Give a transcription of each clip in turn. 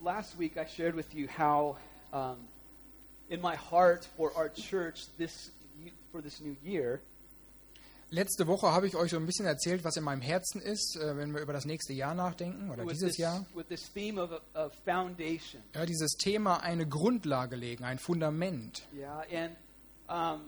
last week I shared with you how in my heart for our church for this new year. Letzte Woche habe ich euch so ein bisschen erzählt, was in meinem Herzen ist, wenn wir über das nächste Jahr nachdenken oder dieses Jahr. With this theme of foundation. Ja, dieses Thema eine Grundlage legen, ein Fundament. Yeah, and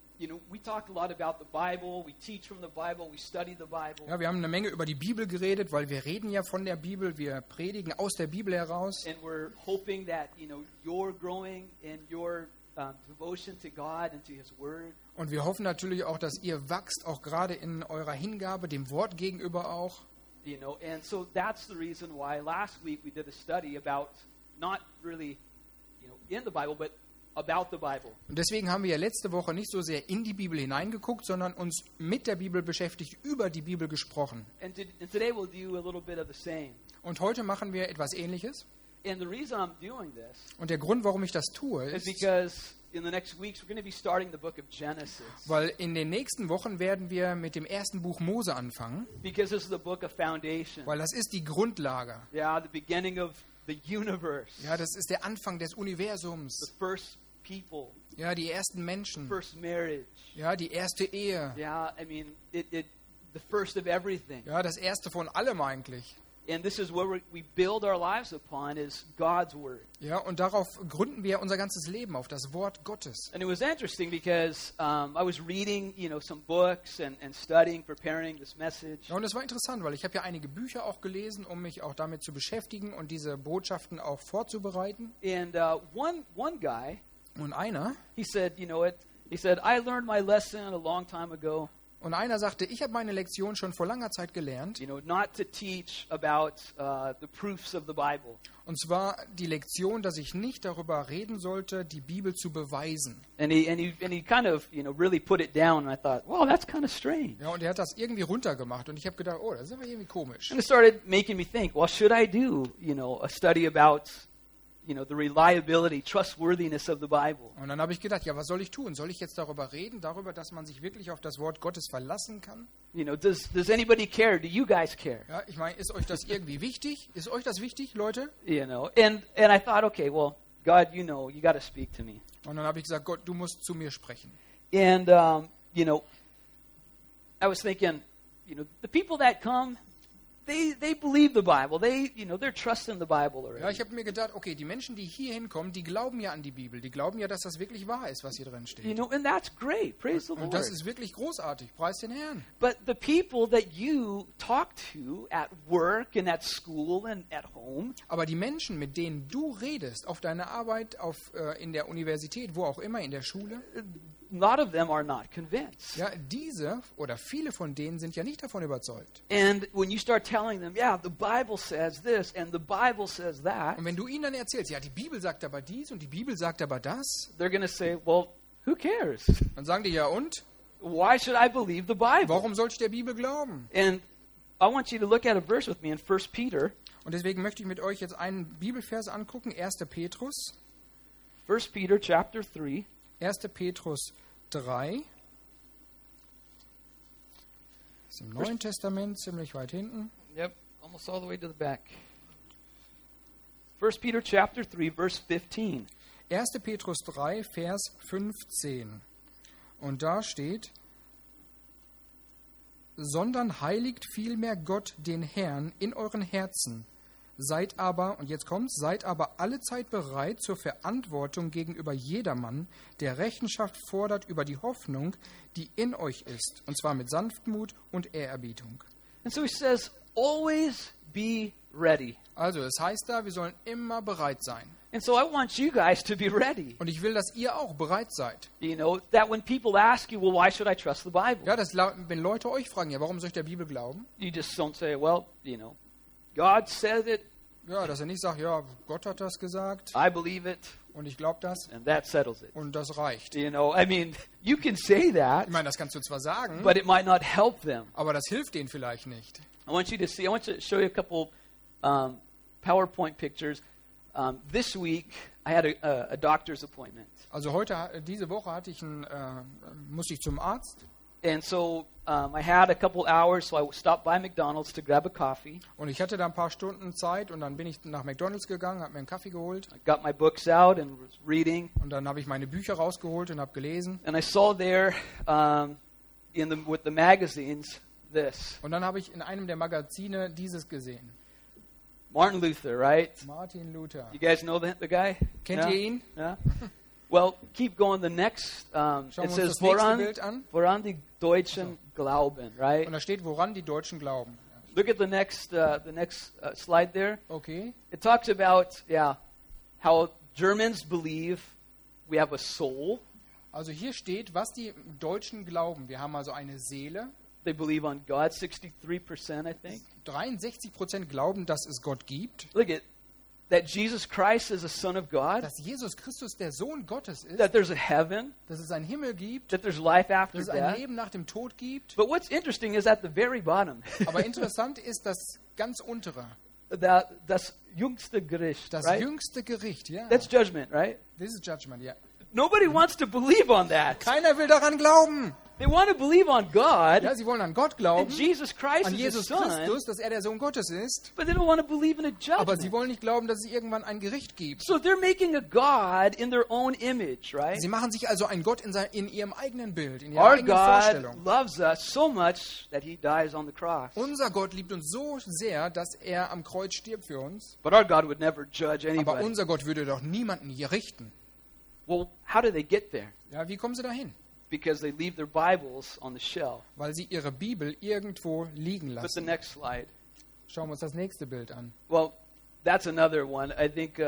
we talked a lot about the Bible. We teach from the Bible. We study the Bible. Ja, wir haben eine Menge über die Bibel geredet, weil wir reden ja von der Bibel, wir predigen aus der Bibel heraus. And we're hoping that you're growing in your devotion to God and to His Word. Und wir hoffen natürlich auch, dass ihr wachst, auch gerade in eurer Hingabe, dem Wort gegenüber auch. And so that's the reason why last week we did a study about not really, in the Bible, but about the Bible. Und deswegen haben wir ja letzte Woche nicht so sehr in die Bibel hineingeguckt, sondern uns mit der Bibel beschäftigt, über die Bibel gesprochen. And today we'll do a little bit of the same. Und heute machen wir etwas Ähnliches. And the reason I'm doing this Und der Grund, warum ich das tue, is ist, because in the next weeks we're going to be starting the book of Genesis. weil in den nächsten Wochen werden wir mit dem ersten Buch Mose anfangen, Because this is the book of foundation. weil das ist die Grundlage. Yeah, the beginning of the universe. Ja, das ist der Anfang des Universums. The first people. Ja, die ersten Menschen. First marriage. Ja, die erste Ehe. Yeah, I mean, the first of everything. Ja, das erste von allem eigentlich. And this is where we build our lives upon is God's Word. Ja, und darauf gründen wir unser ganzes Leben, auf das Wort Gottes. And it was interesting because I was reading, some books and studying, preparing this message. Ja, und es war interessant, weil ich habe ja einige Bücher auch gelesen, um mich auch damit zu beschäftigen und diese Botschaften auch vorzubereiten. And one guy, Und einer he said, he said, I learned my lesson a long time ago. sagte, ich habe meine Lektion schon vor langer Zeit gelernt. Not to teach about the proofs of the Bible. Und zwar die Lektion, dass ich nicht darüber reden sollte, die Bibel zu beweisen. And he kind of, really put it down. And I thought, well, that's kind of strange. Ja, und er hat das irgendwie runtergemacht. Und ich habe gedacht, oh, das ist aber irgendwie komisch. And it started making me think, well, should I do, a study about the reliability, trustworthiness of the Bible. Und dann habe ich gedacht, ja, was soll ich tun? Soll ich jetzt darüber reden, dass man sich wirklich auf das Wort Gottes verlassen kann? Does anybody care? Do you guys care? Ja, ich meine, ist euch das irgendwie wichtig? Ist euch das wichtig, Leute? And I thought, okay, well, God, you got to speak to me. Und dann habe ich gesagt, Gott, du musst zu mir sprechen. And I was thinking, the people that come, They believe the Bible. They're trusting the Bible already. Ja, ich habe mir gedacht, okay, die Menschen, die hier hinkommen, die glauben ja an die Bibel. Die glauben ja, dass das wirklich wahr ist, was hier drin steht. And that's great. Praise the Lord. Und das ist wirklich großartig. Preis den Herrn. But the people that you talk to at work and at school and at home, aber die Menschen, mit denen du redest, auf deiner Arbeit, in der Universität, wo auch immer, in der Schule, a lot of them are not convinced. Ja, diese oder viele von denen sind ja nicht davon überzeugt. And when you start telling them, yeah, the Bible says this and the Bible says that, Und wenn du ihnen dann erzählst, ja, die Bibel sagt aber dies und die Bibel sagt aber das, they're going to say, well, who cares? dann sagen die, ja und? Why should I believe the Bible? Warum soll ich der Bibel glauben? And I want you to look at a verse with me in 1 Peter. Und deswegen möchte ich mit euch jetzt einen Bibelvers angucken, 1. Petrus. 1 Peter chapter 3. 1. Petrus 3. Ist im Neuen Testament, ziemlich weit hinten. Yep, almost all the way to the back. 1 Peter chapter 3, verse 15. 1. Petrus 3, Vers 15. Und da steht, sondern heiligt vielmehr Gott den Herrn in euren Herzen. Seid aber, und jetzt kommt's, seid aber allezeit bereit zur Verantwortung gegenüber jedermann, der Rechenschaft fordert über die Hoffnung, die in euch ist, und zwar mit Sanftmut und Ehrerbietung. And so he says, always be ready. Also, es heißt da, wir sollen immer bereit sein. And so I want you guys to be ready. Und ich will, dass ihr auch bereit seid. That when people ask you, well, why should I trust the Bible? Ja, wenn Leute euch fragen, ja, warum soll ich der Bibel glauben? You just don't say, well, God said it. Ja, dass er nicht sagt, ja, Gott hat das gesagt. I believe it. Und ich glaube das. And that settles it. Und das reicht. I mean, you can say that. Ich meine, das kannst du zwar sagen, but it might not help them. Aber das hilft denen vielleicht nicht. I want to show you a couple PowerPoint pictures. This week, I had a doctor's appointment. Also diese Woche musste ich zum Arzt. And so I had a couple hours, so I stopped by McDonald's to grab a coffee. Und ich hatte da ein paar Stunden Zeit und dann bin ich nach McDonald's gegangen, habe mir einen Kaffee geholt I got my books out and was reading. und dann habe ich meine Bücher rausgeholt und habe gelesen. And I saw there with the magazines this. Und dann habe ich in einem der Magazine dieses gesehen. Martin Luther, right? Martin Luther. You guys know the guy? Kennt Yeah? ihr ihn? Yeah. Well, keep going. The next, Schauen wir it uns says, das nächste Bild an. woran die Deutschen glauben, right? Und da steht, woran die Deutschen glauben. Look at the next slide there. Okay. It talks about, how Germans believe we have a soul. Also hier steht, was die Deutschen glauben. Wir haben also eine Seele. They believe on God, 63%, I think. 63% glauben, dass es Gott gibt. Look at that Jesus Christ is the Son of God, Dass Jesus Christus der Sohn Gottes ist. that there's a heaven, Dass es einen Himmel gibt. that there's life after Dass es ein death. Leben nach dem Tod gibt. But what's interesting is at the very bottom, Aber interessant ist das ganz untere. das jüngste Gericht, Das right? jüngste Gericht. Ja. That's judgment, right? This is judgment, ja. Nobody wants to believe on that. Keiner will daran glauben. They want to believe on God Ja, sie wollen an Gott and glauben, Jesus Christ an is the Jesus Son, Christus, dass er der Sohn Gottes ist. but they don't want to believe in a Aber sie judgment. wollen nicht glauben, dass es irgendwann ein Gericht gibt. So they're making a God in their own image, right? Sie machen sich also einen Gott in ihrem eigenen Bild, in ihrer Our eigenen God Vorstellung. loves us so much that he dies on the cross. Unser Gott liebt uns so sehr, dass er am Kreuz stirbt für uns. But our God would never judge Aber anybody. unser Gott würde doch niemanden hier richten. Well, how do they get there? Ja, wie kommen sie dahin? Because they leave their Bibles on the shelf. Weil sie ihre Bibel irgendwo liegen Put the lassen. next slide. Schauen wir uns das nächste Bild an. Well, that's another one. I think,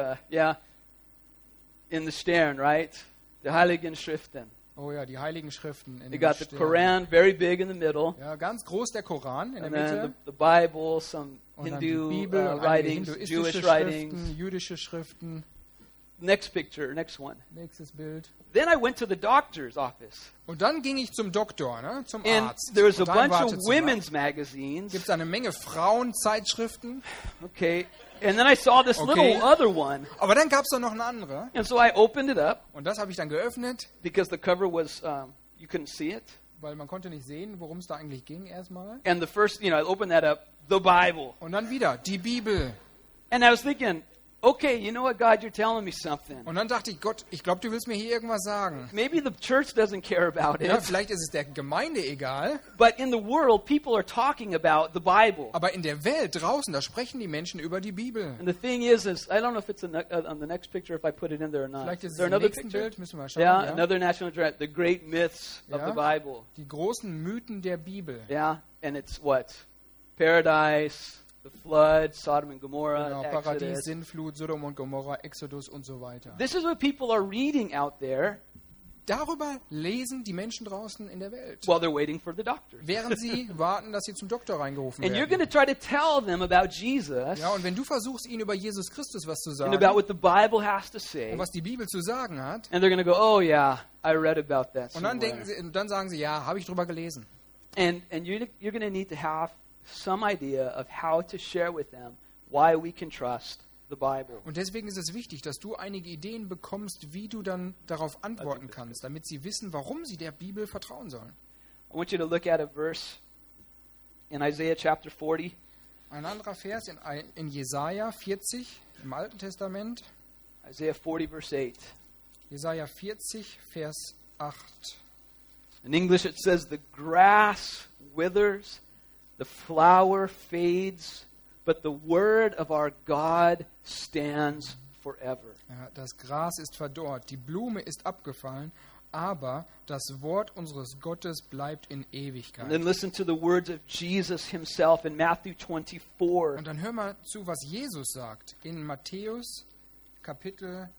in the Stern, right? The Heiligen Schriften. Oh ja, die Heiligen Schriften. In They den got the Sternen. Koran very big in the middle. Ja, ganz groß der Koran in der And then Mitte. the Bible, some Und dann die Hindu Bibel, und einige writings, hinduistische Jewish writings. Schriften, jüdische Schriften. Next picture, next one. Nächstes Bild. Then I went to the doctor's office. Und dann ging ich zum Doktor, ne, zum And Arzt. there was a Und da im bunch of Wartezimmer women's magazines. gibt es eine Menge Frauenzeitschriften. Okay. And then I saw this Okay. little other one. Aber dann gab es noch eine andere. And so I opened it up Und das habe ich dann geöffnet, because the cover was, you couldn't see it. weil man konnte nicht sehen, worum es da eigentlich ging erstmal. And the first, I opened that up, the Bible. Und dann wieder die Bibel. And I was thinking, okay, you know what, God, you're telling me something. Und dann dachte ich, Gott, ich glaube, du willst mir hier irgendwas sagen. Maybe the church doesn't care about Ja, it, vielleicht ist es der Gemeinde egal, but in the world, people are talking about the Bible. aber in der Welt draußen, da sprechen die Menschen über die Bibel. And the thing is I don't know if it's on the next picture, if I put it in there or not. Vielleicht ist Is es there im another nächsten picture? Bild, müssen wir mal schauen. Yeah, Ja. another National Geographic, the great myths of Ja. the Bible. Die großen Mythen der Bibel. Yeah, and it's what? Paradise, the flood, Sodom and Gomorrah, Genau, Paradies, Exodus. Sintflut, Sodom und Gomorra, Exodus und so weiter. This is what people are reading out there Darüber lesen die Menschen draußen in der Welt, while they're waiting for the doctor. während sie warten, dass sie zum Doktor reingerufen And you're going werden. to try to tell them about Jesus Ja, und wenn du versuchst, ihnen über Jesus Christus was zu and sagen about what the Bible has to say, und was die Bibel zu sagen hat, and they're going to go, oh yeah, I read about that und dann, somewhere. dann sagen sie, ja, habe ich drüber gelesen. And you're going to need to have some idea of how to share with them why we can trust the Bible. Und deswegen ist es wichtig, dass du einige Ideen bekommst, wie du dann darauf antworten kannst, damit sie wissen, warum sie der Bibel vertrauen sollen. I want you to look at a verse in Isaiah chapter 40. Ein anderer Vers in Jesaja 40 im Alten Testament. Isaiah 40, verse 8. Jesaja 40, Vers 8. In English it says, the grass withers, the flower fades, but the word of our God stands forever. Ja, das Gras ist verdorrt, die Blume ist abgefallen, aber das Wort unseres Gottes bleibt in And then Ewigkeit. listen to the words of Jesus himself in Matthew 24. Und dann hör mal zu, was Jesus sagt. In Matthäus Kapitel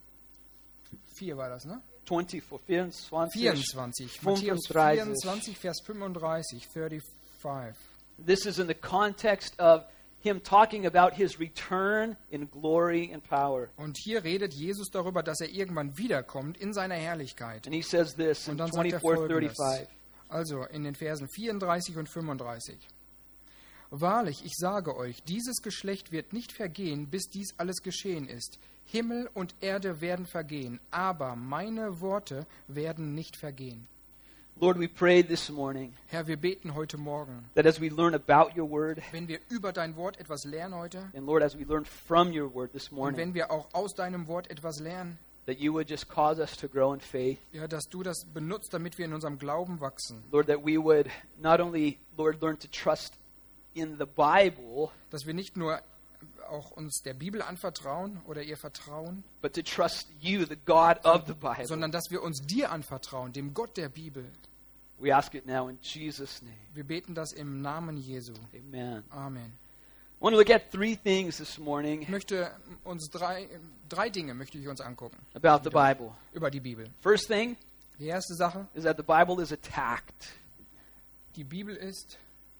4 war das, ne? 24, 24. 24. Matthäus 24, Vers 35, 35. This is in the context of him talking about his return in glory and power. Und hier redet Jesus darüber, dass er irgendwann wiederkommt in seiner Herrlichkeit. And he says this in Und dann sagt er 24, Folgendes. 35. Also in den Versen 34 und 35. Wahrlich, ich sage euch, dieses Geschlecht wird nicht vergehen, bis dies alles geschehen ist. Himmel und Erde werden vergehen, aber meine Worte werden nicht vergehen. Lord, we pray this morning Herr, wir beten heute Morgen, that as we learn about your word, wenn wir über dein Wort etwas lernen heute and Lord, as we learn from your word this und morning, wenn wir auch aus deinem Wort etwas lernen, that you would just cause us to grow in faith. ja, dass du das benutzt, damit wir in unserem Glauben wachsen. Lord, that we would not only, Lord, learn to trust in the Bible, Dass wir nicht nur auch uns der Bibel anvertrauen oder ihr vertrauen, but to trust you, the God of the Bible. sondern dass wir uns dir anvertrauen, dem Gott der Bibel. We ask it now in Jesus' name. Wir beten das im Namen Jesu. Amen. Amen. I want to look at three things this morning Ich möchte uns drei Dinge möchte ich uns angucken about the Bible. über die Bibel. First thing Die erste Sache, is that the Bible is attacked. die Bibel ist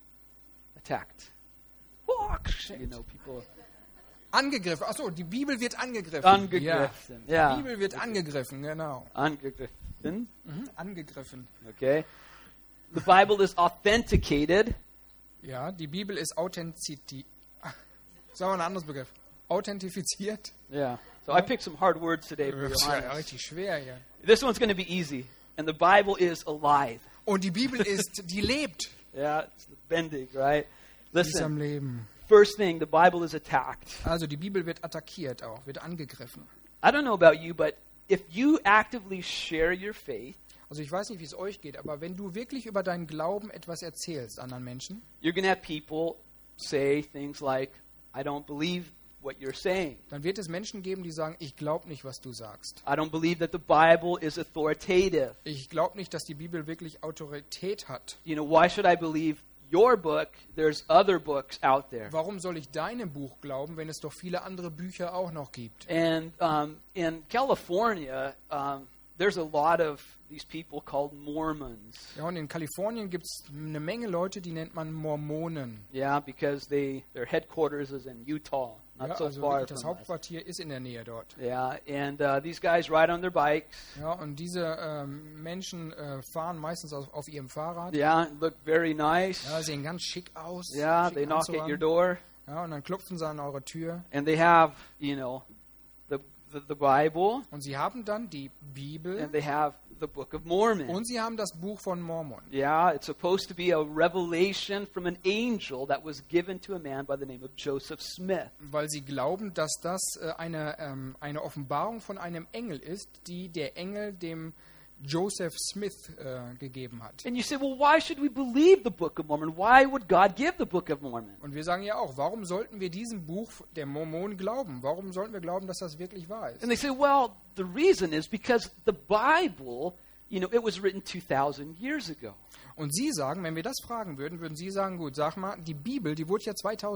Attacked. You know, people angegriffen. Achso, die Bibel wird angegriffen. angegriffen. Ja. Yeah. Die Bibel wird angegriffen, genau. Angegriffen. Angegriffen. Okay. The Bible is authenticated. Ja, die Bibel ist authentiziert. Sagen wir ein anderes Begriff. Authentifiziert. Yeah. So I picked some hard words today for Das ist you. ja richtig schwer hier. This one's going to be easy. And the Bible is alive. Und die Bibel ist, die lebt. Yeah, it's bending, right? Die ist am Listen, Leben. first thing, the Bible is attacked. Also die Bibel wird attackiert auch, wird angegriffen. I don't know about you, but if you actively share your faith, Also ich weiß nicht, wie es euch geht, aber wenn du wirklich über deinen Glauben etwas erzählst anderen Menschen, you're going to have people say things like, I don't believe what you're saying. dann wird es Menschen geben, die sagen, ich glaube nicht, was du sagst. I don't believe that the Bible is authoritative. Ich glaube nicht, dass die Bibel wirklich Autorität hat. You know, why should I believe your book? There's other books out there. Warum soll ich deinem Buch glauben, wenn es doch viele andere Bücher auch noch gibt? And in California, there's a lot of these people called Mormons. Ja, und in Kalifornien gibt es eine Menge Leute, die nennt man Mormonen. Yeah, because their headquarters is in Utah, not Ja, so also far wirklich das from us. Hauptquartier ist in der Nähe dort. Yeah, and these guys ride on their bikes. Ja, und diese Menschen fahren meistens auf ihrem Fahrrad. Yeah, look very nice. Ja, sehen ganz schick aus. Yeah, schick they knock Anzug at your an. door, Ja, und dann klopfen sie an eure Tür. and they have, you know, the Bible, Und sie haben dann die Bibel and they have the Book of Mormon. und sie haben das Buch von Mormon. Yeah, it's supposed to be a revelation from an angel that was given to a man by the name of Joseph Smith. Weil sie glauben, dass das eine Offenbarung von einem Engel ist, die der Engel dem Joseph Smith gegeben hat. And you say, well, why should we believe the Book of Mormon? Why would God give the Book of Mormon? Und wir sagen ja auch, warum sollten wir diesem Buch der Mormonen glauben? Warum sollten wir glauben, dass das wirklich wahr ist? And they say, well, the reason is because the Bible, you know, it was written 2,000 years ago. Und sie sagen, wenn wir das fragen würden, würden sie sagen, gut, sag mal, die Bibel, die wurde ja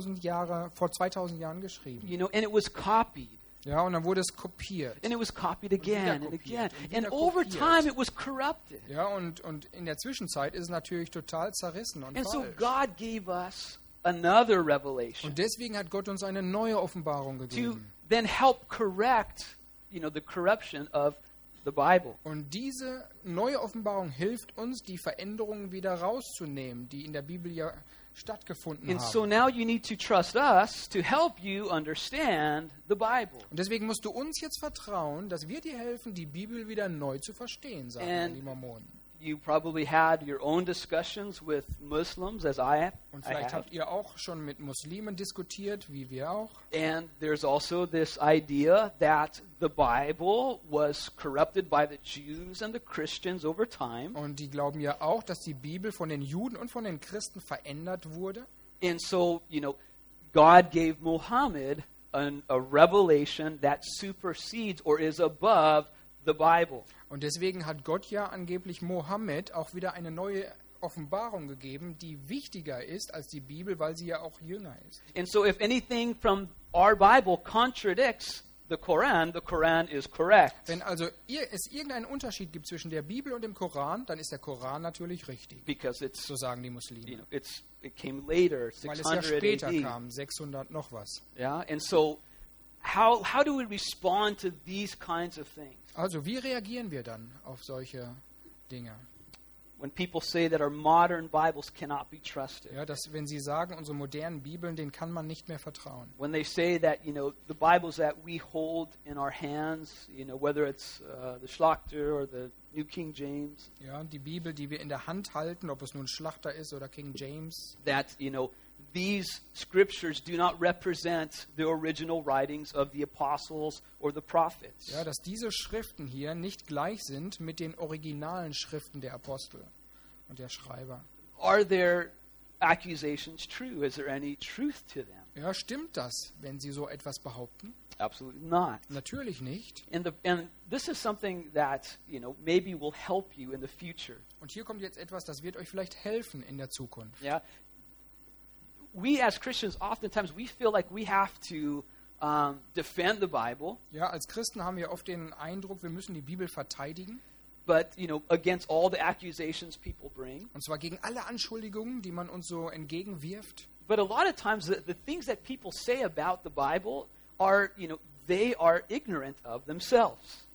vor 2000 Jahren geschrieben. You know, and it was copied. Ja, und dann wurde es kopiert. And it was copied again and kopiert again. und wieder And over kopiert. time it was corrupted. Ja, und in der Zwischenzeit ist es natürlich total zerrissen und And so falsch. God gave us another revelation Und deswegen hat Gott uns eine neue Offenbarung to gegeben. then help correct, you know, the corruption of the Bible. Und diese neue Offenbarung hilft uns, die Veränderungen wieder rauszunehmen, die in der Bibel ja stattgefunden And so haben. now you need to trust us to help you understand the Bible. Und deswegen musst du uns jetzt vertrauen, dass wir dir helfen, die Bibel wieder neu zu verstehen, sagen And- die Mormonen. You probably had your own discussions with Muslims, as I Und have. vielleicht habt ihr auch schon mit Muslimen diskutiert, wie wir auch. And there's also this idea that the Bible was corrupted by the Jews and the Christians over time. Und die glauben ja auch, dass die Bibel von den Juden und von den Christen verändert wurde. And so, you know, God gave Muhammad a revelation that supersedes or is above the Bible. Und deswegen hat Gott ja angeblich Mohammed auch wieder eine neue Offenbarung gegeben, die wichtiger ist als die Bibel, weil sie ja auch jünger ist. And so if anything from our Bible contradicts the Quran is correct. Wenn also es irgendeinen Unterschied gibt zwischen der Bibel und dem Koran, dann ist der Koran natürlich richtig. Because it's, So sagen die you Muslime. know, it came later, Weil es ja 600 später AD. kam, 600 noch was. Yeah, and so how do we respond to these kinds of things? Also wie reagieren wir dann auf solche Dinge? when people say that our modern Bibles cannot be trusted. Ja, dass wenn sie sagen, unsere modernen Bibeln, denen kann man nicht mehr vertrauen. When they say that, the Bibles that we hold in our hands, whether it's the Schlachter or the New King James, Ja, die Bibel, die wir in der Hand halten, ob es nun Schlachter ist oder King James, that, these scriptures do not represent the original writings of the apostles or the prophets. ja, dass diese Schriften hier nicht gleich sind mit den originalen Schriften der Apostel und der Schreiber. Are their accusations true? Is there any truth to them? Ja, stimmt das, wenn sie so etwas behaupten? Absolutely not. Natürlich nicht. And this is something that, maybe will help you in the future. Und hier kommt jetzt etwas, das wird euch vielleicht helfen in der Zukunft. Yeah. We as Christians, oftentimes we feel like we have to defend the Bible, Ja, als Christen haben wir oft den Eindruck, wir müssen die Bibel verteidigen. but, against all the accusations people bring. Und zwar gegen alle Anschuldigungen, die man uns so entgegenwirft. But a lot of times the things that people say about the Bible are, they are ignorant of themselves.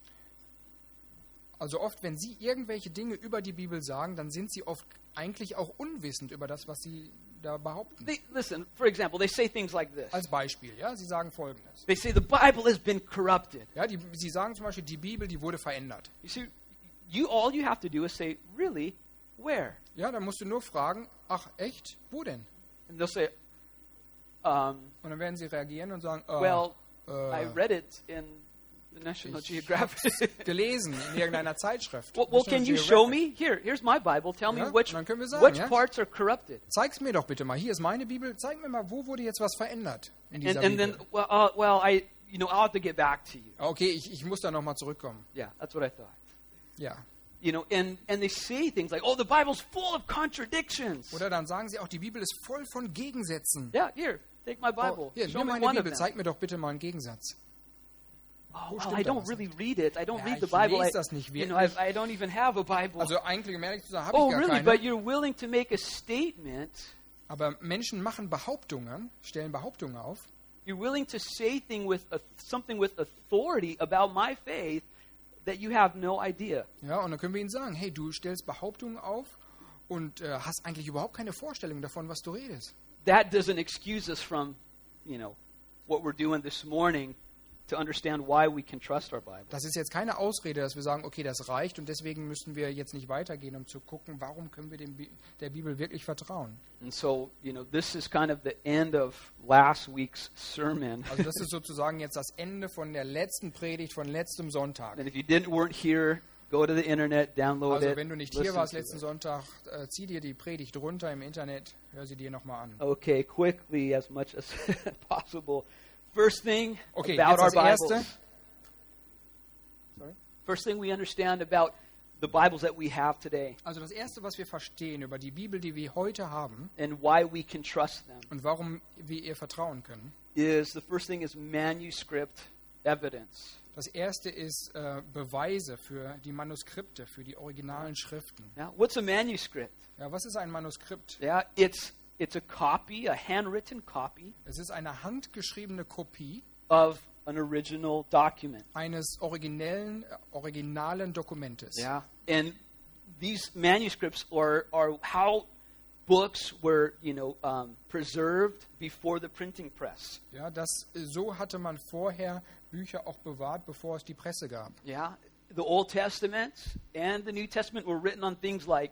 Also oft, wenn sie irgendwelche Dinge über die Bibel sagen, dann sind sie oft eigentlich auch unwissend über das, was sie da behaupten. Listen, for example, they say things like this. Als Beispiel, ja, sie sagen Folgendes. They say the Bible has been corrupted. Ja, sie sagen zum Beispiel, die Bibel, die wurde verändert. You see, all you have to do is say, really, where? Ja, dann musst du nur fragen, ach echt, wo denn? And they'll say, Und dann werden sie reagieren und sagen, well, I read it in the National Geographic. gelesen in irgendeiner Zeitschrift. Well, can you National show Geographic. me? Here's my Bible. Tell me Ja, which dann können wir sagen, ja. parts are corrupted. Zeig's mir doch bitte mal. Hier ist meine Bibel. Zeig mir mal, wo wurde jetzt was verändert in dieser And Bibel. then, well, I'll have to get back to you. Okay, ich muss da nochmal zurückkommen. Yeah, that's what I thought. Ja. And they say things like, oh, the Bible's full of contradictions. Oder dann sagen sie auch, die Bibel ist voll von Gegensätzen. Yeah, here, take my Bible. Oh, hier, Show nimm me meine one of Bibel. them. Zeig mir doch bitte mal einen Gegensatz. Oh, Wo well, stimmt I da don't was really read it. I don't Ja, read the ich Bible. lese das nicht I wirklich. don't even have a Bible. Also eigentlich, um ehrlich zu sein, habe Oh, ich gar really? keine. But you're willing to make a statement. Aber Menschen machen Behauptungen, stellen Behauptungen auf. You're willing to say something with authority about my faith that you have no idea. Ja, und dann können wir ihnen sagen, hey, du stellst Behauptungen auf und hast eigentlich überhaupt keine Vorstellung davon, was du redest. That doesn't excuse us from, what we're doing this morning to understand why we can trust our Bible. Das ist jetzt keine Ausrede, dass wir sagen, okay, das reicht und deswegen müssen wir jetzt nicht weitergehen, um zu gucken, warum können wir der Bibel wirklich vertrauen. And so, this is kind of the end of last week's sermon. Also das ist sozusagen jetzt das Ende von der letzten Predigt von letztem Sonntag. And if you weren't here, go to the internet, download Also it. wenn du nicht hier listen warst to letzten it. Sonntag, zieh dir die Predigt runter im Internet, hör sie dir nochmal an. Okay, quickly, as much as possible. First thing Okay, about jetzt our das Bibles. Erste. Sorry? First thing we understand about the Bibles that we have today Also das Erste, was wir verstehen über die Bibel, die wir heute haben and why we can trust them und warum wir ihr vertrauen können, is the first thing is manuscript evidence. das Erste ist Beweise für die Manuskripte, für die originalen Schriften. Now, what's a manuscript? Ja, was ist ein Manuskript? Yeah, it's a copy, a handwritten copy Es ist eine handgeschriebene Kopie of an original document. eines originalen Dokumentes. Yeah, and these manuscripts are how books were, preserved before the printing press. Ja, so hatte man vorher Bücher auch bewahrt, bevor es die Presse gab. Yeah, the Old Testament and the New Testament were written on things like,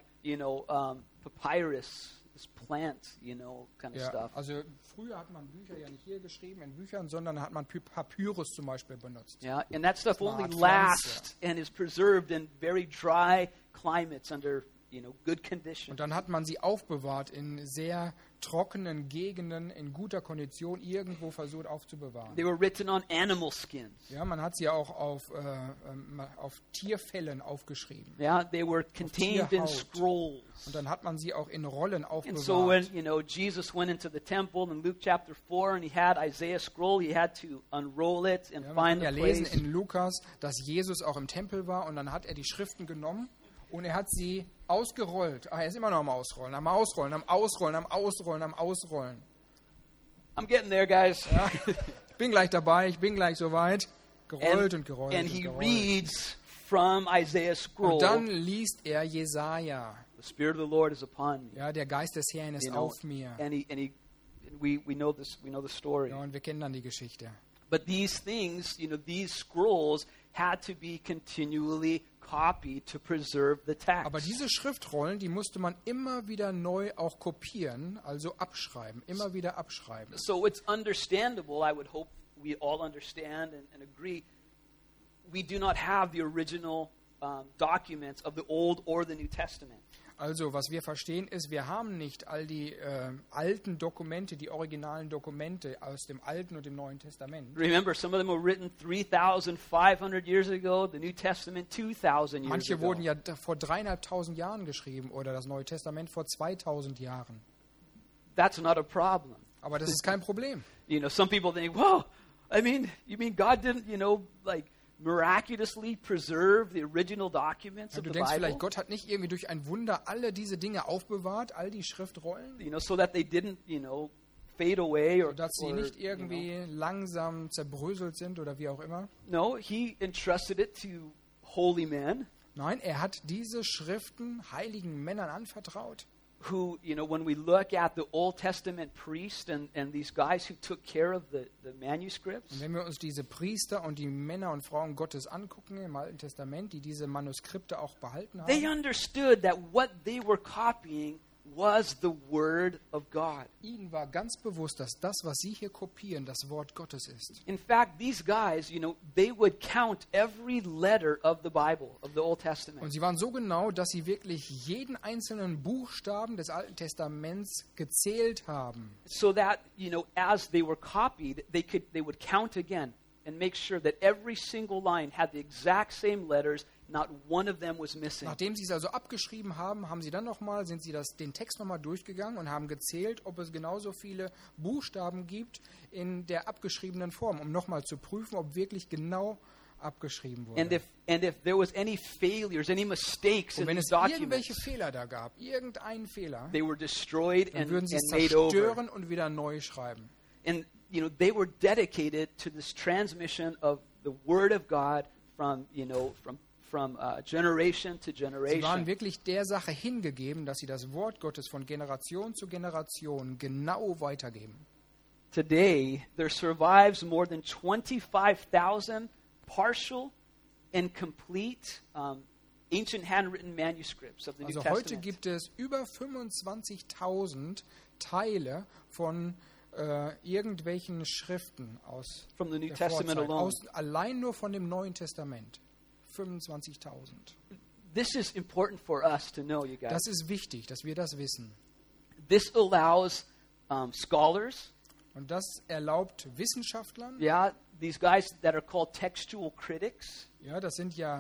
papyrus, this plant, kind of Ja, stuff. also früher hat man Bücher ja nicht hier geschrieben in Büchern, sondern hat man Papyrus zum Beispiel benutzt. Yeah, and that stuff Das war only eine Art lasts and is preserved in very dry climates under, good condition. Und dann hat man sie aufbewahrt in sehr trockenen Gegenden, in guter Kondition, irgendwo versucht aufzubewahren. They were written on animal skins. Ja, man hat sie auch auf Tierfellen aufgeschrieben. Yeah, they were contained in Tierhaut. scrolls. Und dann hat man sie auch in Rollen And so when, aufbewahrt. Jesus went into the temple in Luke chapter 4 and he had Isaiah's scroll, he had to unroll it and Ja, man find kann the ja lesen place. in Lukas, dass Jesus auch im Tempel war und dann hat er die Schriften genommen und er hat sie ausgerollt. Er ist immer noch am Ausrollen, am Ausrollen, am Ausrollen, am Ausrollen, am Ausrollen. I'm getting there, guys. Ich bin gleich dabei, ich bin gleich soweit. Gerollt und gerollt and und he gerollt. reads from Isaiah's scroll, Und dann liest er Jesaja. the Spirit of the Lord is upon me. Ja, der Geist des Herrn ist You know, auf mir. and we know this. We know the story. Ja, und wir kennen dann die Geschichte. But these things, these scrolls had to be continually copied to preserve the text. Aber diese Schriftrollen, die musste man immer wieder neu auch kopieren, also abschreiben, immer wieder abschreiben. So it's understandable, I would hope we all understand and agree, we do not have the original documents of the Old or the New Testament. Also, was wir verstehen ist, wir haben nicht all die alten Dokumente, die originalen Dokumente aus dem Alten und dem Neuen Testament. Remember, some of them were written 3,500 years ago, the New Testament 2,000 years Manche ago. wurden ja vor 3.500 Jahren geschrieben oder das Neue Testament vor 2.000 Jahren. That's not a problem. Aber das ist kein Problem. Some people think, whoa, you mean God didn't, miraculously preserve the original documents Ja, of du the denkst vielleicht, Bible? Gott hat nicht irgendwie durch ein Wunder alle diese Dinge aufbewahrt, all die Schriftrollen, So that they didn't, fade away or, sodass sie or, nicht irgendwie langsam zerbröselt sind oder wie auch immer. No, he entrusted it to holy men Nein, er hat diese Schriften heiligen Männern anvertraut. who, when we look at the Old Testament priests and these guys who took care of the manuscripts, Und wenn wir uns diese Priester und die Männer und Frauen Gottes angucken im Alten Testament, die diese Manuskripte auch behalten they haben, understood that what they were copying was the Word of God. ihnen war ganz bewusst, dass das, was sie hier kopieren, das Wort Gottes ist. In fact, these guys, they would count every letter of the Bible, of the Old Und Testament. sie waren so genau, dass sie wirklich jeden einzelnen Buchstaben des Alten Testaments gezählt haben. So that, as they were copied, they would count again and make sure that every single line had the exact same letters, not one of them was missing. Nachdem sie es also abgeschrieben haben, haben sie dann sind sie den Text nochmal durchgegangen und haben gezählt, ob es genauso viele Buchstaben gibt in der abgeschriebenen Form, um nochmal zu prüfen, ob wirklich genau abgeschrieben wurde. And if there was any failures, any mistakes Und in wenn these es irgendwelche documents, Fehler da gab, irgendeinen Fehler, they were destroyed dann and würden sie es made over. zerstören und wieder neu schreiben. And they were dedicated to this transmission of the Word of God from generation to Sie waren generation. wirklich der Sache hingegeben, dass sie das Wort Gottes von Generation zu Generation genau weitergeben. Today, there survives more than 25,000 partial and complete ancient handwritten manuscripts of the New Also heute Testament. gibt es über 25.000 Teile von irgendwelchen Schriften aus From the New der Testament Vorzeit, alone. allein nur von dem Neuen Testament. 25.000. This is important for us to know, you guys. Das ist wichtig, dass wir das wissen. This allows scholars, Und das erlaubt Wissenschaftlern, these guys that are called textual critics, ja, das sind ja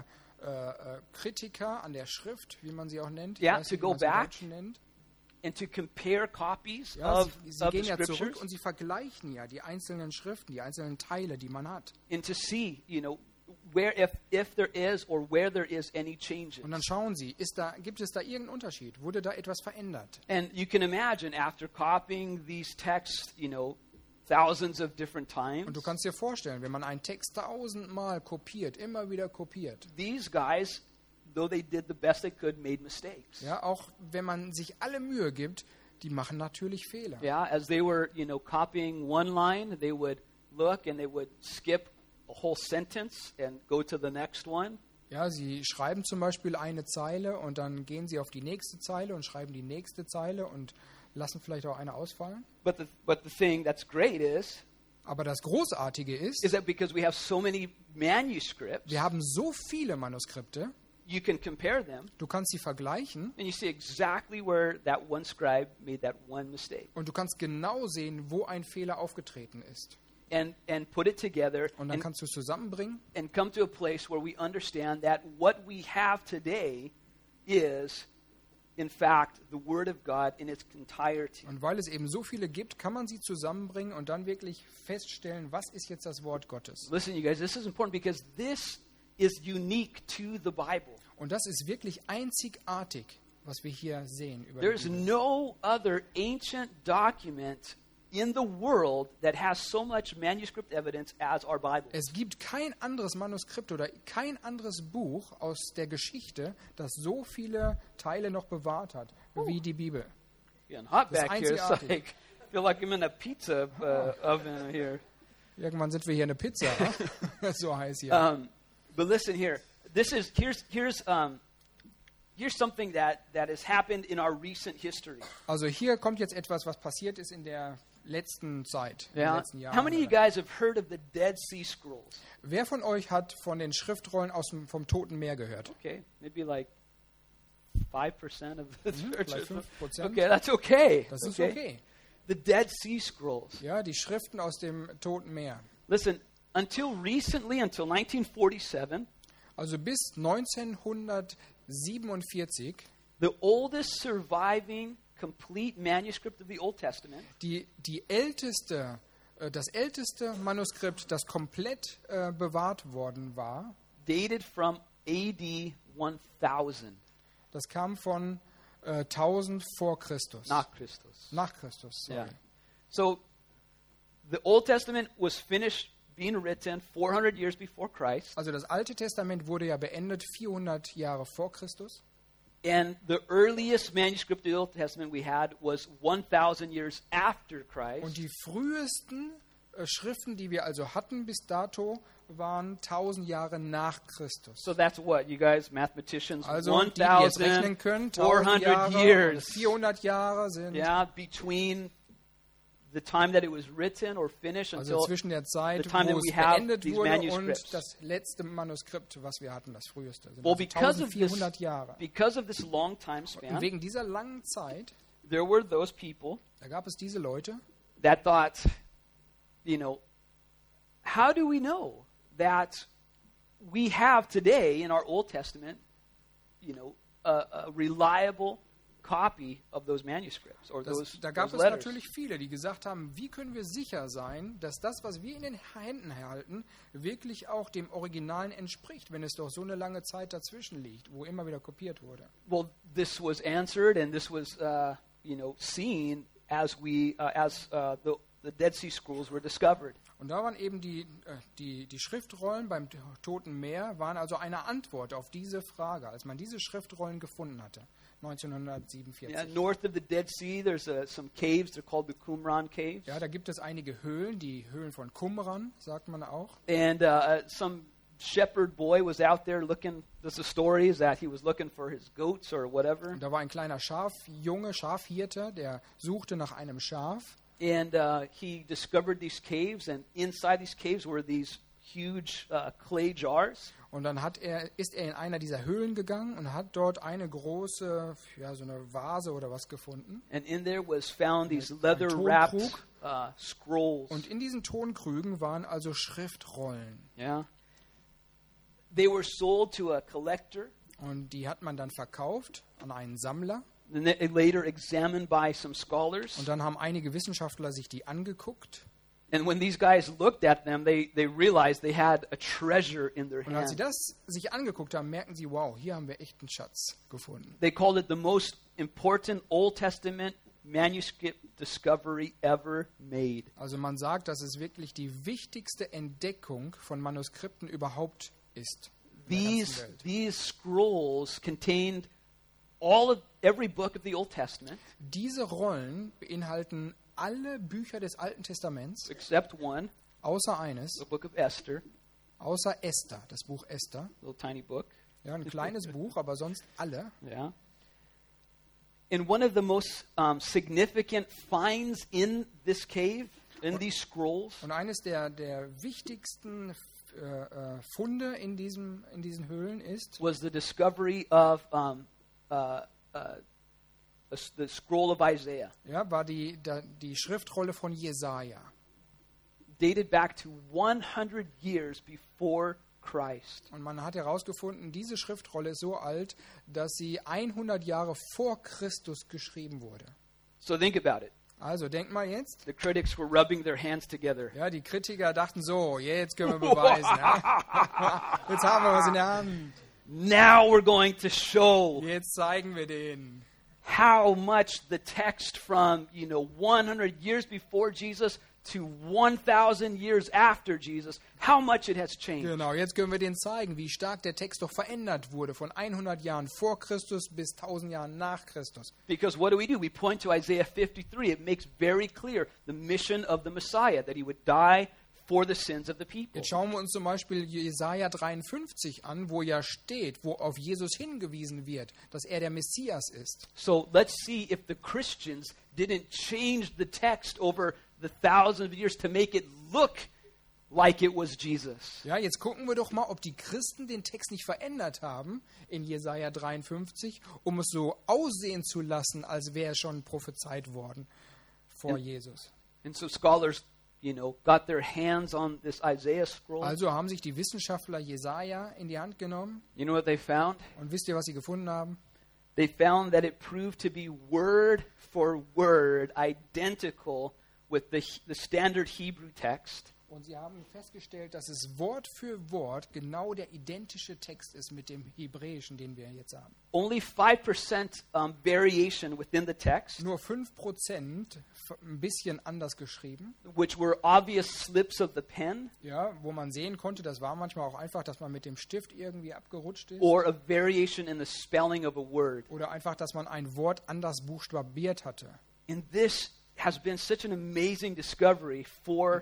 Kritiker an der Schrift, wie man sie auch nennt, Yeah, ich weiß to nicht, wie go man sie im back Deutschen nennt. and to compare copies Ja, of sie the gehen ja scriptures zurück und sie vergleichen ja die einzelnen Schriften, die einzelnen Teile, die man hat. and to see, where if there is or where there is any changes. Und dann schauen sie, gibt es da irgendeinen Unterschied? Wurde da etwas verändert? And you can imagine after copying these texts, thousands of different times, Und du kannst dir vorstellen, wenn man einen Text 1000-mal kopiert, immer wieder kopiert, these guys, though they did the best they could, made mistakes. ja, auch wenn man sich alle Mühe gibt, die machen natürlich Fehler. Yeah, as they were, copying one line, they would look and they would skip a whole sentence and go to the next one. Ja, sie schreiben zum Beispiel eine Zeile und dann gehen sie auf die nächste Zeile und schreiben die nächste Zeile und lassen vielleicht auch eine ausfallen. But the thing that's great is Aber das Großartige ist, that because we have so many manuscripts, wir haben so viele Manuskripte, you can compare them du kannst sie vergleichen and you see exactly where that one scribe made that one mistake und du kannst genau sehen, wo ein Fehler aufgetreten ist. and put it together Und dann kannst du es zusammenbringen and come to a place where we understand that what we have today is, in fact, the Word of God in its entirety. Und weil es eben so viele gibt, kann man sie zusammenbringen und dann wirklich feststellen, was ist jetzt das Wort Gottes. Listen, you guys, this is important because this is unique to the Bible. Und das ist wirklich einzigartig, was wir hier sehen. Über There die is Bibel. no other ancient document in the world that has so much manuscript evidence as our Bible. Es gibt kein anderes Manuskript oder kein anderes Buch aus der Geschichte, das so viele Teile noch bewahrt hat wie die Bibel. Getting hot Das ist back here. It's einzigartig. like, I feel like I'm in a pizza oven here. Irgendwann sind wir hier eine Pizza, so heiß hier. But listen here. Here's something that has happened in our recent history. Also hier kommt jetzt etwas, was passiert ist in der letzten Zeit, in den Yeah. letzten Jahren. How many of you guys have heard of the Dead Sea Scrolls? Wer von euch hat von den Schriftrollen vom Toten Meer gehört? Okay, maybe like 5% of the vielleicht churches. 5%. Okay, that's okay. Das ist okay. The Dead Sea Scrolls. Ja, die Schriften aus dem Toten Meer. Listen, until 1947, Also bis 1947 the oldest surviving complete manuscript of the Old Testament das älteste Manuskript, das komplett bewahrt worden war, dated from AD 1000. das kam von 1000 vor Christus. Nach Christus. Nach Christus, sorry. Yeah. So the Old Testament was finished being written 400 years before Christ, Also das Alte Testament wurde ja beendet 400 Jahre vor Christus. and the earliest manuscript of the Old Testament we had was 1000 years after Christ. Und die frühesten Schriften, die wir also hatten bis dato, waren 1000 Jahre nach Christus. So that's what, you guys, mathematicians, Also die jetzt rechnen können, 1000 1400 Jahre years. und 400 Jahre sind Yeah, between the time that it was written or finished also until zwischen der Zeit, the time wo that es we have beendet these wurde manuscripts. und das letzte Manuskript, was wir hatten, das früheste. Sind Well, also because of 1400 Jahre. this long time Und span, wegen dieser langen Zeit, there were those people da gab es diese Leute, that thought, how do we know that we have today in our Old Testament, a reliable copy of those manuscripts or da gab those es letters? natürlich viele, die gesagt haben, wie können wir sicher sein, dass das, was wir in den Händen halten, wirklich auch dem Originalen entspricht, wenn es doch so eine lange Zeit dazwischen liegt, wo immer wieder kopiert wurde. Well, this was answered, and this was, seen as the Dead Sea Scrolls were discovered. Und da waren eben die Schriftrollen beim Toten Meer, waren also eine Antwort auf diese Frage, als man diese Schriftrollen gefunden hatte, 1947. Yeah, north of the Dead Sea, there's some caves. They're called the Qumran Caves. Ja, da gibt es einige Höhlen, die Höhlen von Qumran, sagt man auch. And some shepherd boy was out there looking. There's a story is that he was looking for his goats or whatever. Und da war ein kleiner Schafhirte, der suchte nach einem Schaf. And he discovered these caves, and inside these caves were these huge clay jars. Und dann ist er in einer dieser Höhlen gegangen und hat dort eine große, so eine Vase oder was gefunden. And in there was found these Ein leather-wrapped Tonkrug. scrolls. Und in diesen Tonkrügen waren also Schriftrollen. Yeah. They were sold to a collector, Und die hat man dann verkauft an einen Sammler. and later examined by some scholars. Und dann haben einige Wissenschaftler sich die angeguckt. And when these guys looked at them, they realized they had a treasure in their Und als sie hand. das sich angeguckt haben, merken sie, wow, hier haben wir echt einen Schatz gefunden. They called it the most important Old Testament manuscript discovery ever made. Also man sagt, dass es wirklich die wichtigste Entdeckung von Manuskripten überhaupt ist. in der ganzen Welt. These scrolls contained every book of the Old Testament, Diese Rollen beinhalten alle Bücher des Alten Testaments, except one, außer eines, the book of Esther, außer Esther, das Buch Esther. little tiny book. Ja, ein kleines Buch, aber sonst alle. Yeah. And one of the most significant finds in this cave, in these scrolls, Und eines der wichtigsten Funde in diesen Höhlen ist was the discovery of the scroll of Isaiah, war die Schriftrolle von Jesaja. dated back to 100 years before Christ. Und man hat herausgefunden, diese Schriftrolle ist so alt, dass sie 100 Jahre vor Christus geschrieben wurde. So think about it. Also denk mal jetzt. The critics were rubbing their hands together. Ja, die Kritiker dachten so, jetzt können wir beweisen. Ja. Jetzt haben wir was in der Hand. Now we're going to show Jetzt zeigen wir denen. how much the text from, 100 years before Jesus to 1,000 years after Jesus, how much it has changed. Genau, jetzt können wir denen zeigen, wie stark der Text doch verändert wurde, von 100 Jahren vor Christus bis 1000 Jahren nach Christus. Because what do? We point to Isaiah 53. It makes very clear the mission of the Messiah, that he would die for the sins of the people. Jetzt schauen wir uns zum Beispiel Jesaja 53 an, wo ja steht, wo auf Jesus hingewiesen wird, dass er der Messias ist. So let's see if the Christians didn't change the text over the thousands of years to make it look like it was Jesus. Ja, jetzt gucken wir doch mal, ob die Christen den Text nicht verändert haben in Jesaja 53, um es so aussehen zu lassen, als wäre es schon prophezeit worden vor Jesus. And so scholars, got their hands on this Isaiah scroll. Also haben sich die Wissenschaftler Jesaja in die Hand genommen. You know what they found? Und wisst ihr, was sie gefunden haben? They found that it proved to be word for word identical with the standard Hebrew text. Und sie haben festgestellt, dass es Wort für Wort genau der identische Text ist mit dem Hebräischen, den wir jetzt haben. Only 5% variation within the text, Nur 5% ein bisschen anders geschrieben. which were obvious slips of the pen, Ja, wo man sehen konnte, das war manchmal auch einfach, dass man mit dem Stift irgendwie abgerutscht ist. or a variation in the spelling of a word. Oder einfach, dass man ein Wort anders buchstabiert hatte. And this has been such an amazing discovery for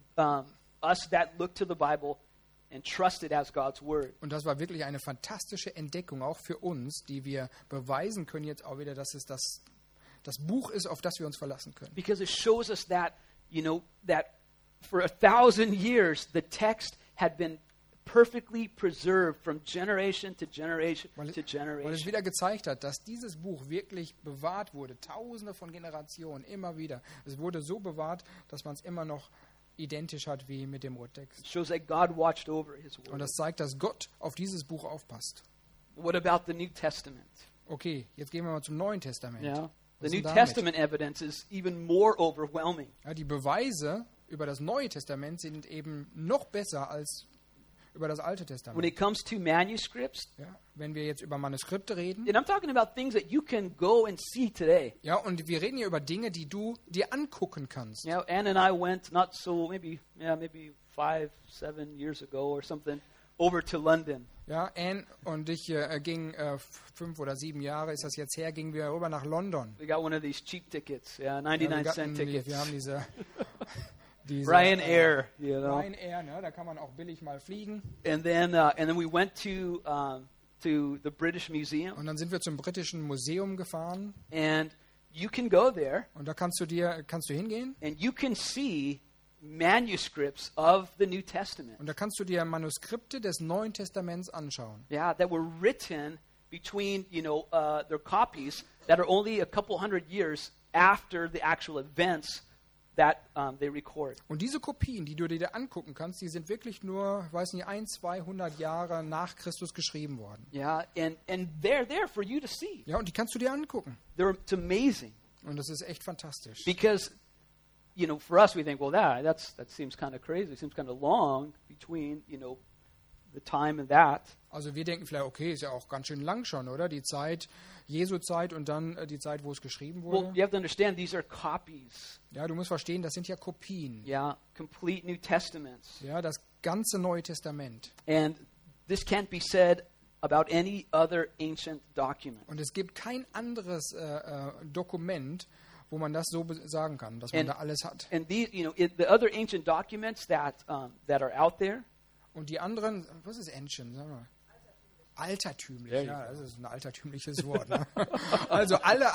us that look to the Bible and trust it as God's word. Und das war wirklich eine fantastische Entdeckung, auch für uns, die wir beweisen können jetzt auch wieder, dass es das Buch ist, auf das wir uns verlassen können. Because it shows us that, that for 1,000 years the text had been perfectly preserved from generation to generation Weil to es generation. wieder gezeigt hat, dass dieses Buch wirklich bewahrt wurde, tausende von Generationen, immer wieder. Es wurde so bewahrt, dass man es immer noch identisch hat wie mit dem Urtext. It shows that God watched over his Und word. das zeigt, dass Gott auf dieses Buch aufpasst. What about the New Testament? Okay, jetzt gehen wir mal zum Neuen Testament. Yeah. The Was New ist denn damit? Testament evidence is even more overwhelming. Ja, die Beweise über das Neue Testament sind eben noch besser als über das Alte When Testament. it comes to manuscripts, Ja, wenn wir jetzt über Manuskripte reden, and I'm talking about things that you can go and see today. ja, und wir reden hier über Dinge, die du dir angucken kannst. Ann and I went not so maybe 5, 7 years ago or something over to London. Ja, Anne und ich gingen 5 oder 7 Jahre, ist das jetzt her, gingen wir rüber nach London. We got one of these cheap tickets, Ja, 99-cent tickets. wir haben diese Ryanair, Ryanair, ne, da kann man auch billig mal fliegen. And then we went to the British Museum, Und dann sind wir zum Britischen Museum gefahren and you can go there und da kannst du hingehen and you can see manuscripts of the New Testament. und da kannst du dir Manuskripte des Neuen Testaments anschauen. Yeah, that were written between their copies that are only a couple hundred years after the actual events that they record. Und diese Kopien, die du dir angucken kannst, die sind wirklich nur, ich weiß nicht, 100-200 Jahre nach Christus geschrieben worden. Yeah, and they're there for you to see. Ja, und die kannst du dir angucken. It's amazing Und das ist echt fantastisch. because for us we think, well, that seems kind of crazy. It seems kind of long between the time and that. Also wir denken vielleicht, okay, ist ja auch ganz schön lang schon, oder? Die Zeit, Jesu Zeit und dann die Zeit, wo es geschrieben Well, wurde. you have to understand these are copies. Ja, du musst verstehen, das sind ja Kopien. Yeah, complete New Testaments. Ja, das ganze Neue Testament. And this can't be said about any other ancient document. Und es gibt kein anderes Dokument, wo man das so sagen kann, dass man And- da alles hat. And these, the other ancient documents that are out there, Und die anderen, was ist Ancient? Sag mal. Altertümlich, Ja, ja, das ist ein altertümliches Wort. Ne? Also alle,